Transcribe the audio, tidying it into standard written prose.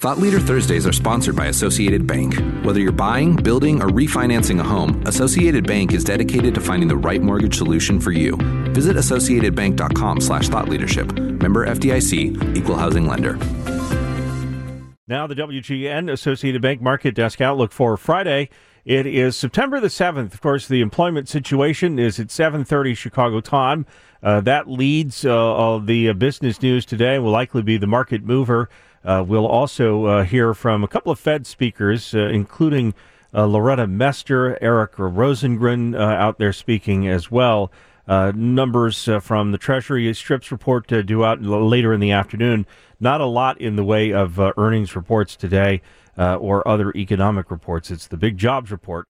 Thought Leader Thursdays are sponsored by Associated Bank. Whether you're buying, building, or refinancing a home, Associated Bank is dedicated to finding the right mortgage solution for you. Visit associatedbank.com/thoughtleadership. Member FDIC, Equal Housing Lender. Now the WGN Associated Bank Market Desk Outlook for Friday. It is September the 7th. Of course, the employment situation is at 7:30 Chicago time. That leads the business news today. Will likely be the market mover. We'll also hear from a couple of Fed speakers, including Loretta Mester, Eric Rosengren out there speaking as well. Numbers from the Treasury Strips report due out later in the afternoon. Not a lot in the way of earnings reports today or other economic reports. It's the big jobs report.